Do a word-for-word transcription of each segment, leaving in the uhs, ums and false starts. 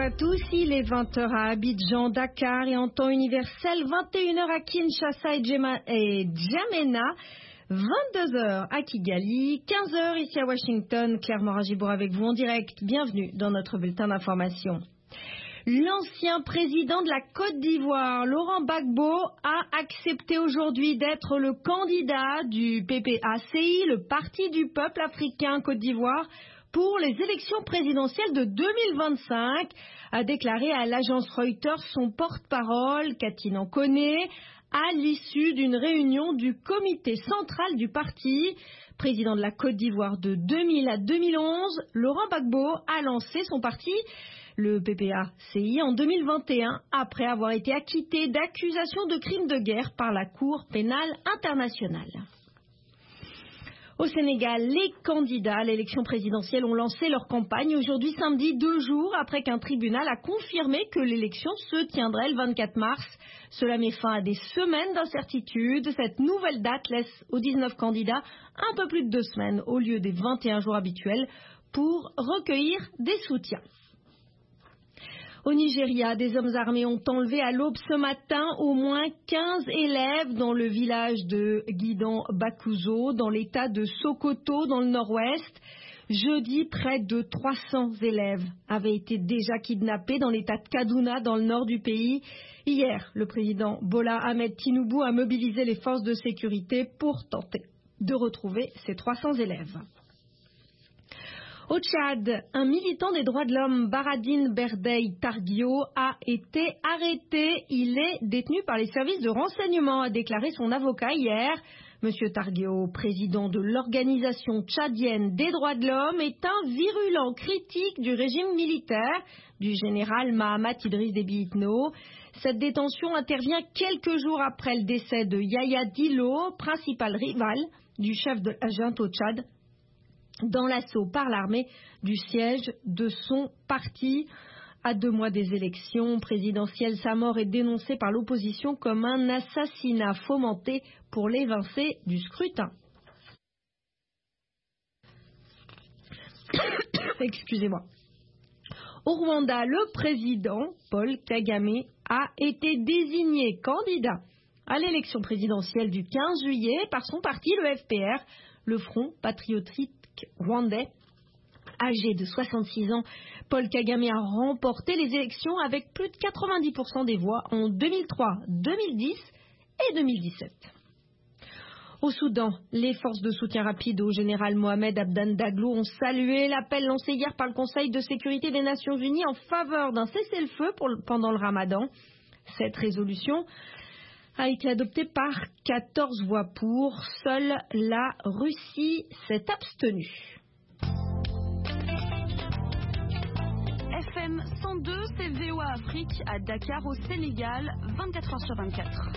à tous, il est vingt heures à Abidjan, Dakar et en temps universel, vingt et une heures à Kinshasa et, Djema, et Djamena, vingt-deux heures à Kigali, quinze heures ici à Washington. Claire Morin-Gibour avec vous en direct. Bienvenue dans notre bulletin d'information. L'ancien président de la Côte d'Ivoire, Laurent Gbagbo, a accepté aujourd'hui d'être le candidat du P P A C I, le Parti du peuple africain Côte d'Ivoire, pour les élections présidentielles de deux mille vingt-cinq, a déclaré à l'agence Reuters son porte-parole, Cathy Nankoné, à l'issue d'une réunion du comité central du parti. Président de la Côte d'Ivoire de deux mille à deux mille onze, Laurent Gbagbo a lancé son parti, le P P A C I, en deux mille vingt et un, après avoir été acquitté d'accusations de crimes de guerre par la Cour pénale internationale. Au Sénégal, les candidats à l'élection présidentielle ont lancé leur campagne aujourd'hui samedi, deux jours après qu'un tribunal a confirmé que l'élection se tiendrait le vingt-quatre mars. Cela met fin à des semaines d'incertitude. Cette nouvelle date laisse aux dix-neuf candidats un peu plus de deux semaines au lieu des vingt et un jours habituels pour recueillir des soutiens. Au Nigeria, des hommes armés ont enlevé à l'aube ce matin au moins quinze élèves dans le village de Gidan Bakuzo, dans l'état de Sokoto, dans le nord-ouest. Jeudi, près de trois cents élèves avaient été déjà kidnappés dans l'état de Kaduna, dans le nord du pays. Hier, le président Bola Ahmed Tinubu a mobilisé les forces de sécurité pour tenter de retrouver ces trois cents élèves. Au Tchad, un militant des droits de l'homme, Baradine Berdei Targuio, a été arrêté. Il est détenu par les services de renseignement, a déclaré son avocat hier. Monsieur Targuio, président de l'Organisation tchadienne des droits de l'homme, est un virulent critique du régime militaire du général Mahamat Idriss Déby Itno. Cette détention intervient quelques jours après le décès de Yahya Dillo, principal rival du chef de la junte au Tchad, dans l'assaut par l'armée du siège de son parti. À deux mois des élections présidentielles, sa mort est dénoncée par l'opposition comme un assassinat fomenté pour l'évincer du scrutin. Excusez-moi. Au Rwanda, le président Paul Kagame a été désigné candidat à l'élection présidentielle du quinze juillet par son parti, le F P R, le Front patriotique rwandais. Âgé de soixante-six ans, Paul Kagame a remporté les élections avec plus de quatre-vingt-dix pour cent des voix en deux mille trois, deux mille dix et deux mille dix-sept. Au Soudan, les forces de soutien rapide au général Mohamed Abdan Daglo ont salué l'appel lancé hier par le Conseil de sécurité des Nations Unies en faveur d'un cessez-le-feu pour, pendant le Ramadan. Cette résolution a été adoptée par quatorze voix pour. Seule la Russie s'est abstenue. F M cent deux, c'est V O A Afrique à Dakar au Sénégal, vingt-quatre heures sur vingt-quatre.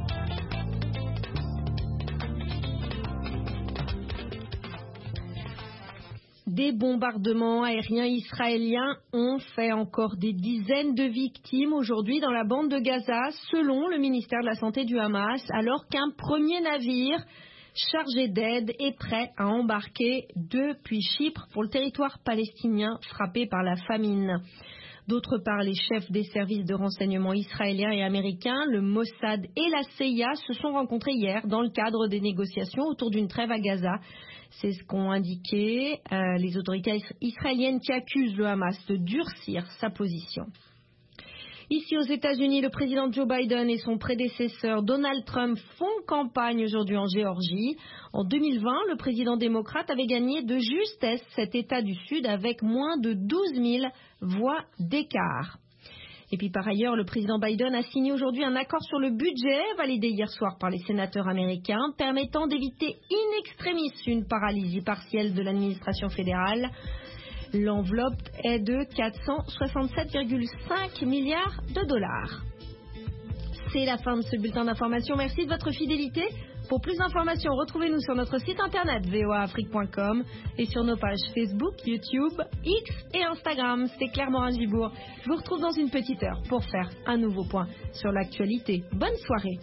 Des bombardements aériens israéliens ont fait encore des dizaines de victimes aujourd'hui dans la bande de Gaza, selon le ministère de la Santé du Hamas, alors qu'un premier navire chargé d'aide est prêt à embarquer depuis Chypre pour le territoire palestinien frappé par la famine. D'autre part, les chefs des services de renseignement israéliens et américains, le Mossad et la C I A, se sont rencontrés hier dans le cadre des négociations autour d'une trêve à Gaza. C'est ce qu'ont indiqué euh, les autorités israéliennes qui accusent le Hamas de durcir sa position. Ici aux États-Unis, le président Joe Biden et son prédécesseur Donald Trump font campagne aujourd'hui en Géorgie. En deux mille vingt, le président démocrate avait gagné de justesse cet État du Sud avec moins de douze mille voix d'écart. Et puis par ailleurs, le président Biden a signé aujourd'hui un accord sur le budget validé hier soir par les sénateurs américains, permettant d'éviter in extremis une paralysie partielle de l'administration fédérale. L'enveloppe est de quatre cent soixante-sept virgule cinq milliards de dollars. C'est la fin de ce bulletin d'information. Merci de votre fidélité. Pour plus d'informations, retrouvez-nous sur notre site internet v o a afrique point com et sur nos pages Facebook, YouTube, X et Instagram. C'est Claire Morin-Gibour. Je vous retrouve dans une petite heure pour faire un nouveau point sur l'actualité. Bonne soirée.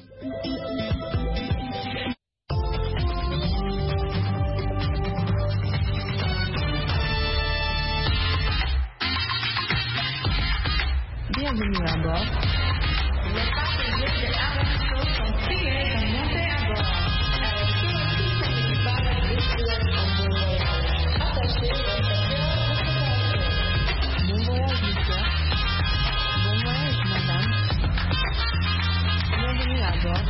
Bienvenue à bord. Les passagers de Aventure sont priés de monter à bord. Tous son équipage et souhaitent un bon voyage. Attachez votre cœur. Bon voyage, monsieur. Bon voyage, madame. Bienvenue à bord.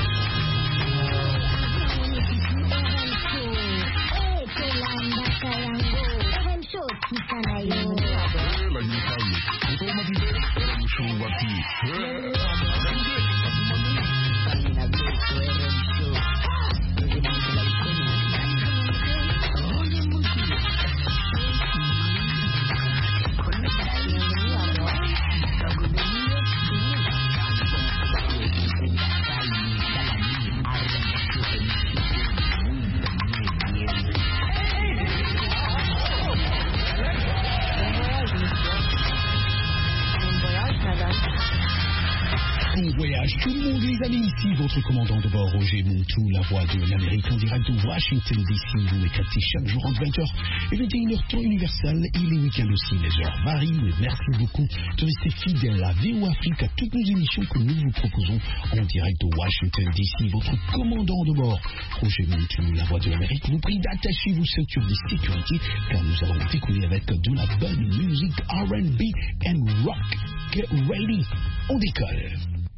Tout le monde, les amis, ici votre commandant de bord, Roger Montou, la voix de l'Amérique en direct de Washington D C. Vous m'écoutez chaque jour entre vingt heures et vingt et une heures temps universel et les week-ends aussi. Les heures varient, mais merci beaucoup de rester fidèle à V O Afrique, à toutes nos émissions que nous vous proposons en direct de Washington D C. Votre commandant de bord, Roger Montou, la voix de l'Amérique, vous prie d'attacher vos ceintures de sécurité car nous allons décoller avec de la bonne musique R and B and rock. Get ready, on décolle.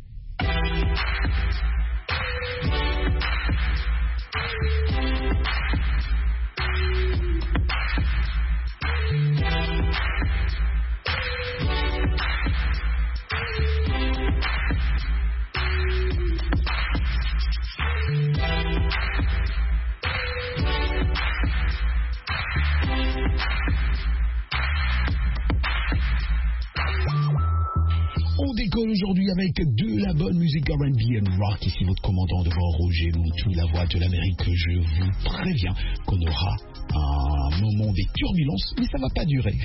On décolle aujourd'hui avec de la bonne musique R and B and rock. Ici votre commandant de bord, Roger Montou, la voix de l'Amérique. Je vous préviens qu'on aura un moment des turbulences, mais ça ne va pas durer.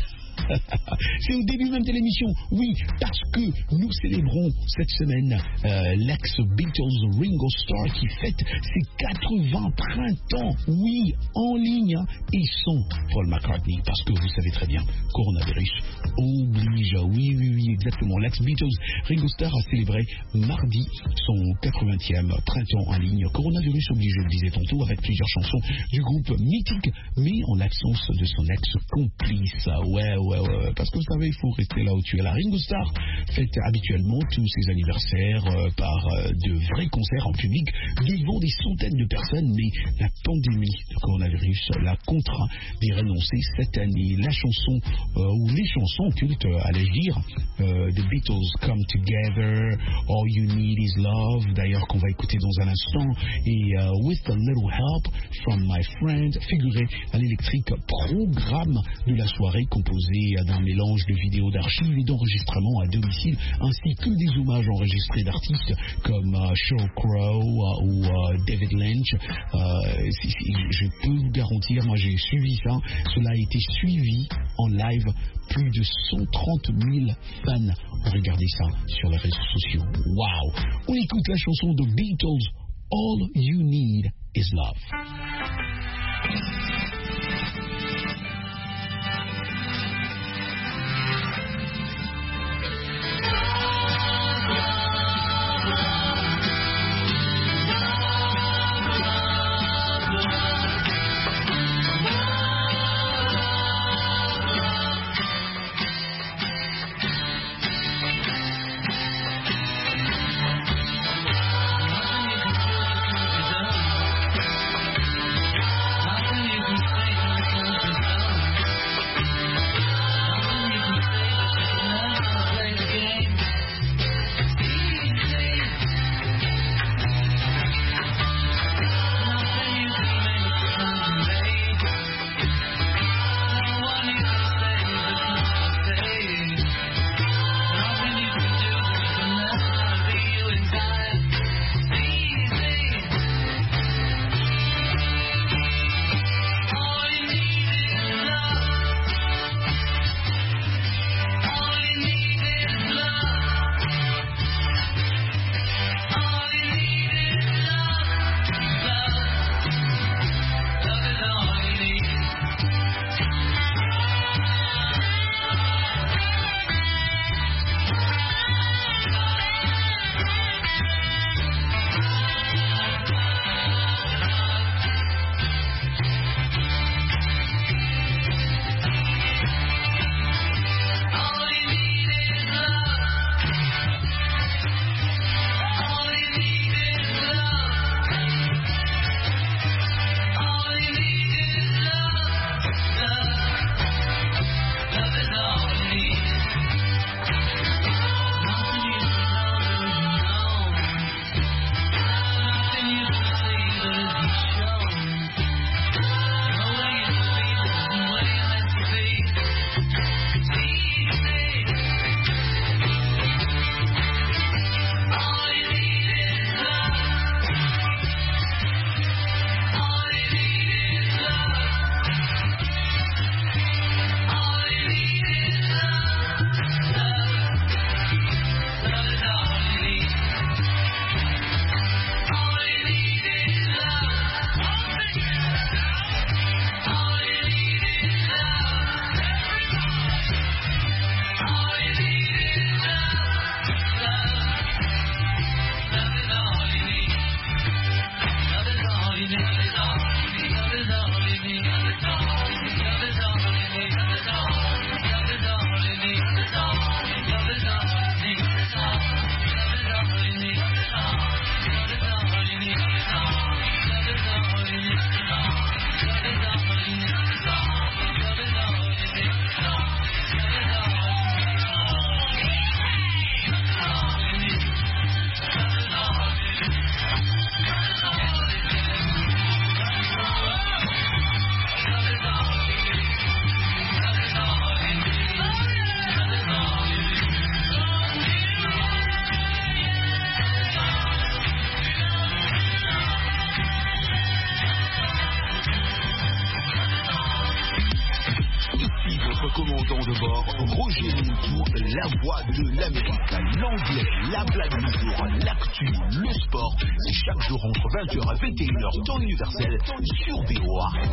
C'est au début même de l'émission, oui, parce que nous célébrons cette semaine euh, l'ex-Beatles Ringo Starr qui fête ses quatre-vingts printemps, oui, en ligne, hein, et sans Paul McCartney, parce que vous savez très bien, coronavirus oblige, oui, oui, oui, exactement, l'ex-Beatles Ringo Starr a célébré mardi son quatre-vingtième printemps en ligne, coronavirus oblige, je le disais tantôt, avec plusieurs chansons du groupe mythique, mais en l'absence de son ex-complice, ouais, ouais, ouais, parce que vous savez, il faut rester là où tu es. La Ringo Starr fête habituellement tous ses anniversaires euh, par euh, de vrais concerts en public devant des centaines de personnes, mais la pandémie de coronavirus l'a contraint d'y renoncer cette année. La chanson, euh, ou les chansons cultes, euh, allais-je dire, euh, The Beatles Come Together, All You Need Is Love, d'ailleurs qu'on va écouter dans un instant, et euh, With a Little Help from My Friend, figuré à l'électrique programme de la soirée composé d'un mélange de vidéos d'archives et d'enregistrements à domicile, ainsi que des hommages enregistrés d'artistes comme uh, Sheryl Crow uh, ou uh, David Lynch. Uh, si, si, je peux vous garantir, moi j'ai suivi ça, cela a été suivi en live. Plus de cent trente mille fans ont regardé ça sur les réseaux sociaux. Waouh! On écoute la chanson de Beatles, All You Need Is Love. la voix de l'Amérique, l'anglais, la blague du jour, l'actu, le sport. C'est chaque jour entre vingt heures et vingt et une heures, temps universel sur V O A.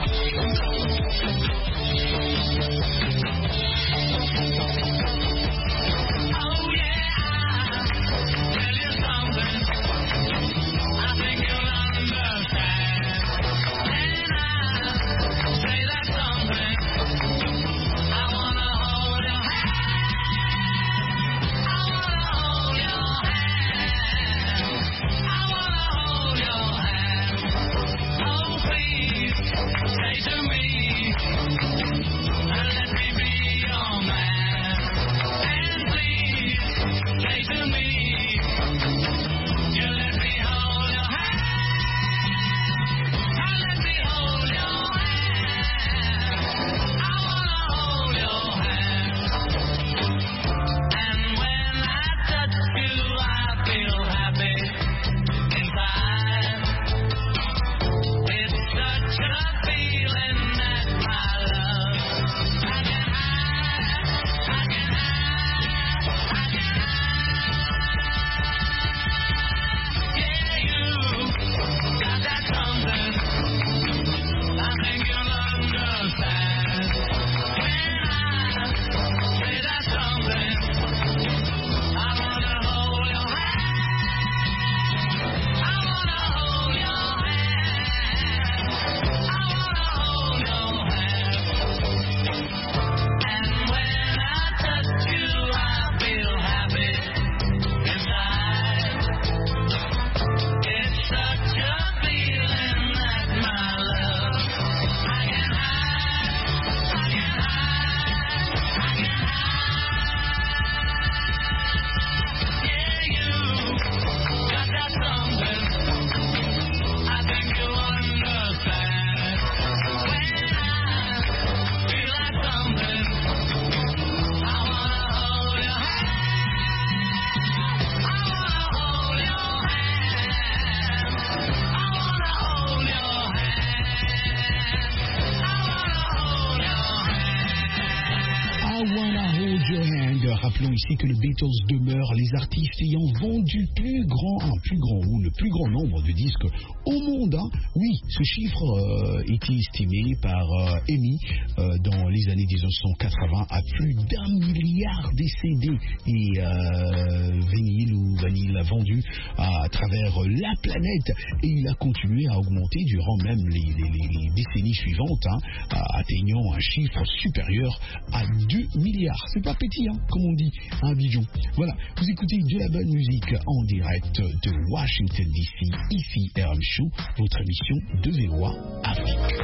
Rappelons ici que les Beatles demeurent les artistes ayant vendu plus grand, un plus grand ou le plus grand nombre de disques au monde. Hein. Oui, ce chiffre euh, était estimé par euh, E M I euh, dans les années mille neuf cent quatre-vingts à plus d'un milliard de C D et euh, vinyle ou vanille vendus à, à travers la planète. Et il a continué à augmenter durant même les, les, les décennies suivantes, hein, atteignant un chiffre supérieur à deux milliards. C'est pas petit, hein, comme on dit à Abidjan. Voilà, vous écoutez de la bonne musique en direct de Washington D C, ici R M Show, votre émission de V O A Afrique.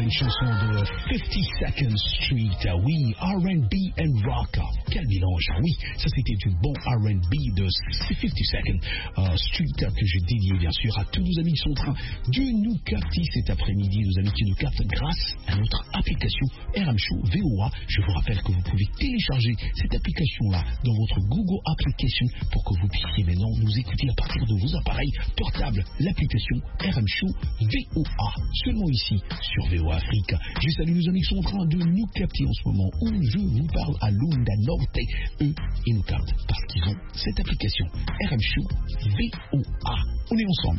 une chanson de fifty-second Street. Oui, R and B and rock. Quel mélange. Oui, ça c'était du bon R and B de fifty-second uh, Street que j'ai dédié bien sûr à tous nos amis qui sont en train de nous capter cet après-midi, nos amis qui nous captent grâce à notre application R M Show V O A. Je vous rappelle que vous pouvez télécharger cette application-là dans votre Google Application pour que vous puissiez maintenant nous écouter à partir de vos appareils portables. L'application R M Show V O A, seulement ici sur V O A Afrique. Je salue nos amis qui sont en train de nous capter en ce moment où je vous parle à Lunda Norte. Eux, ils nous captent parce qu'ils ont cette application R M Show V O A. On est ensemble.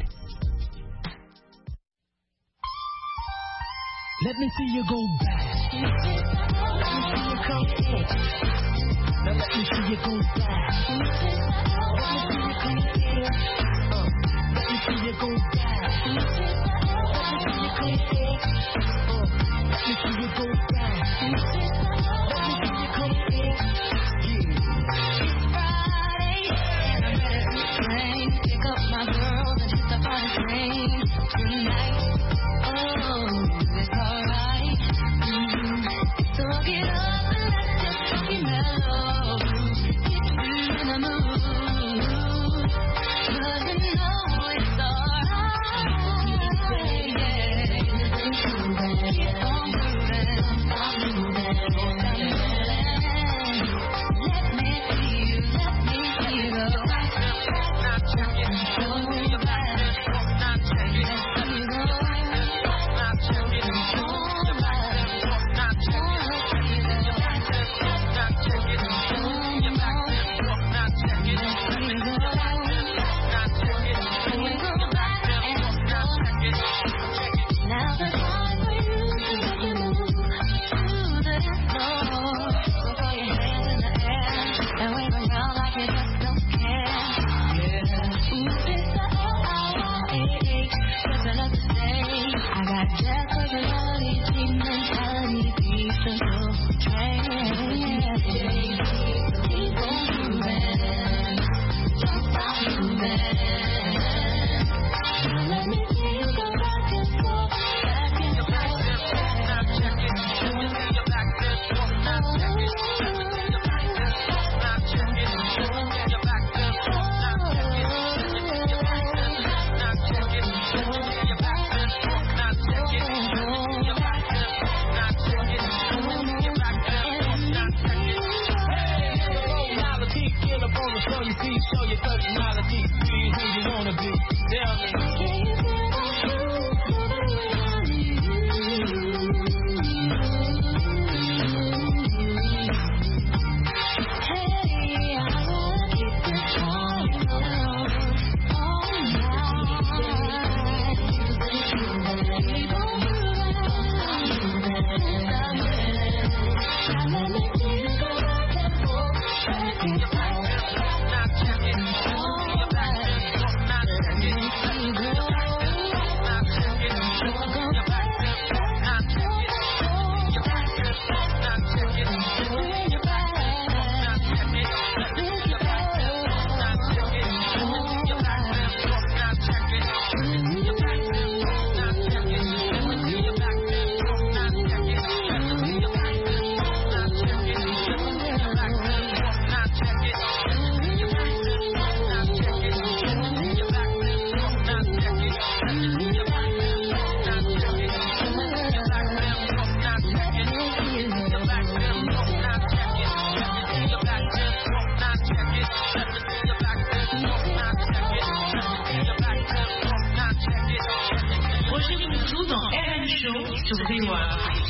Let me see you go back. Let me see you come in. Now let me see you go back. Let me see you come in. Uh, let me see you go back. Let me see you come in. Uh, let me see you go back. Let me see you come in. Yeah. It's Friday and I'm ready to train. Pick up my girls and hit the party train tonight. Oh, it's alright. Mm-hmm. So get up and let this funky mellow get you in the mood. But you know it's alright. Yeah. Keep on moving. Stop moving. Stop moving. Let me see you. Let me see you go. Not checking. Don't move your body. Not checking. Let me go. Not checking. Don't your body. Not checking. Not checking. Don't your body. Not checking. Let me go. Not checking. Let me go back and not checking. Now the time for you to make you move to the dance floor. So throw your hands in the air and wave around like you just don't care. Yeah. Ooh, it's the O R A. Just another day. I got jet personality, team mentality, peace and soul train. Keep on moving. Don't stop moving. Now let me see you go back and forth, back and forth. Not checking. Let me see you back and forth. Not checking. Let me see you back and forth. Not checking. Let me see you back and forth. Not checking. Let me see you back and forth. Not checking. Let me see you back and forth. Not checking. Let me see you back and forth. Not checking. Let me see you back and forth. Not checking. Hey, personality, get up on the floor, you see, show your personality. Be who you wanna be. Tell me. Can you feel that groove moving around you? Hey, I wanna keep this party going all night. Keep on moving, stop moving. Now let me see you go back and forth, back and forth. Not checking. Let me see you back and forth. Not checking. Let me see you back and forth. Not checking. Let me see you back and forth. Not checking. Let me see you back and forth. Not checking. Let me see you back and forth. Not checking. Let me see you back and forth. Not checking. Let me see you back and forth. Not checking. Let me see you back and forth. Not checking. Let me see you back and forth. Not checking. Let me see you back and forth. Not checking. Let me see you back and forth. Not checking. Let me see you back and forth. Not checking. Let me see you back and forth. Not checking. Let me see you back and forth. Not checking. Let me see you back and forth. Not checking. Let me see you back and forth. Not checking. Let me see you back and forth. Not checking. Let me see you back and forth. Not checking. Let me see you back and forth. Not checking. Rejoignez-nous tous dans R M Show sur V O A Afrique.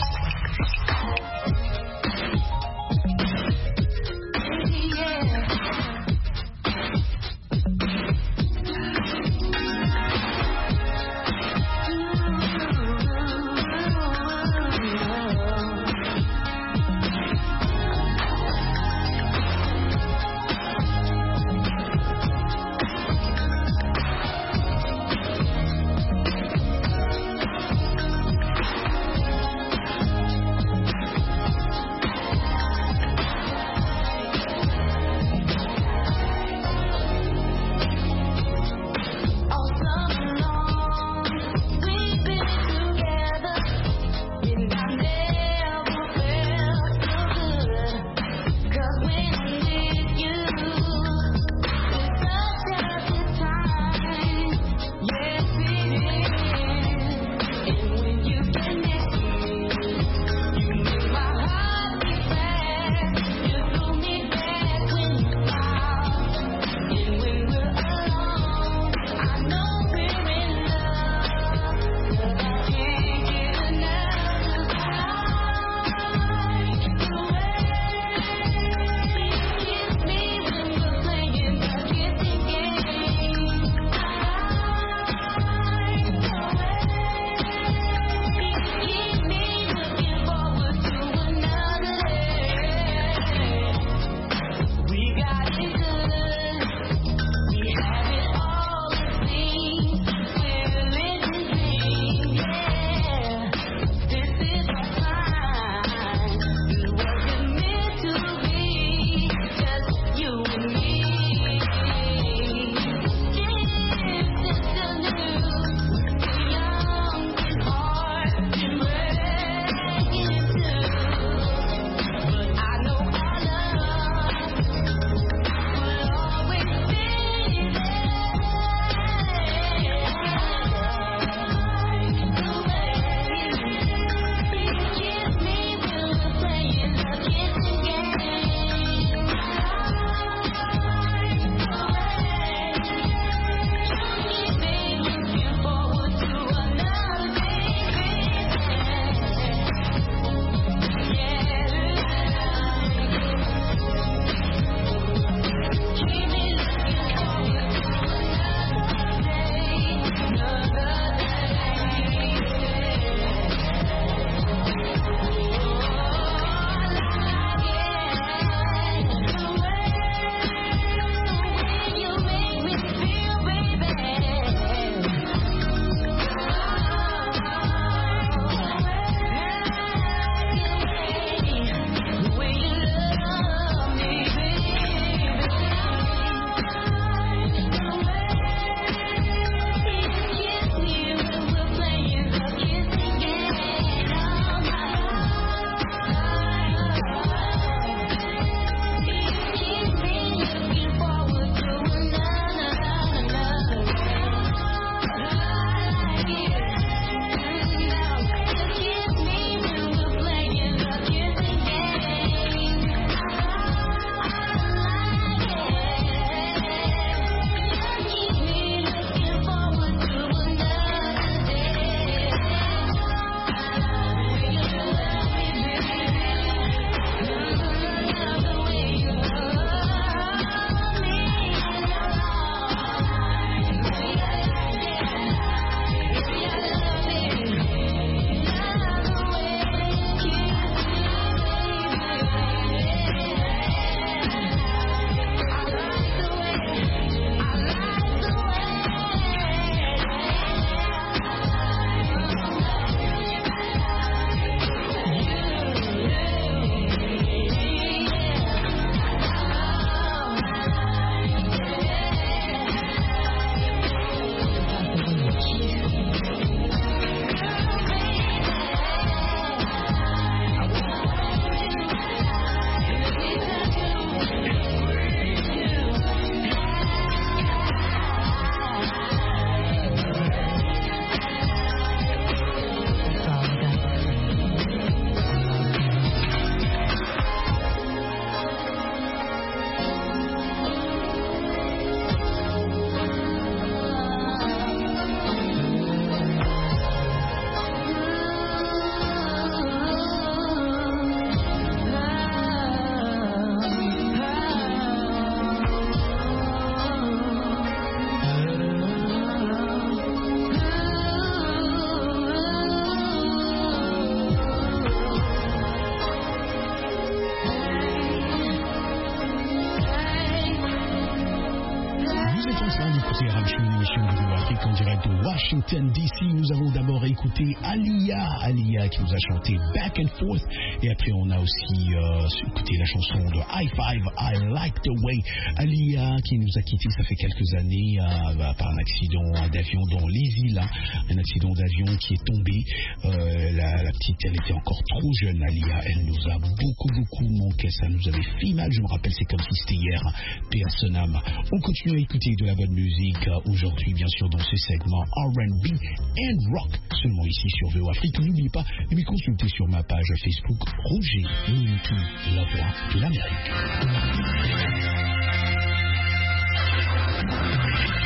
on écoutait Ramchou, une émission de Vidéo Afrique en direct de Washington D C. Nous avons d'abord écouté Alia, Alia qui nous a chanté Back and Forth. Et après, on a aussi euh, écouté la chanson de High Five, I Like the Way. Alia qui nous a quittés, ça fait quelques années, euh, par un accident d'avion dans les îles. Hein. Un accident d'avion qui est tombé. Euh, la, la petite, elle était encore trop jeune, Alia. Elle nous a beaucoup, beaucoup manqué. Ça nous avait fait mal. Je me rappelle, c'est comme si c'était hier. Personne âme. On continue à écouter de la bonne musique euh, aujourd'hui, bien sûr, dans ce segment R and B and Rock, seulement ici sur V O Afrique. N'oubliez pas de me consulter sur ma page Facebook Roger Munitu, la voix de l'Amérique.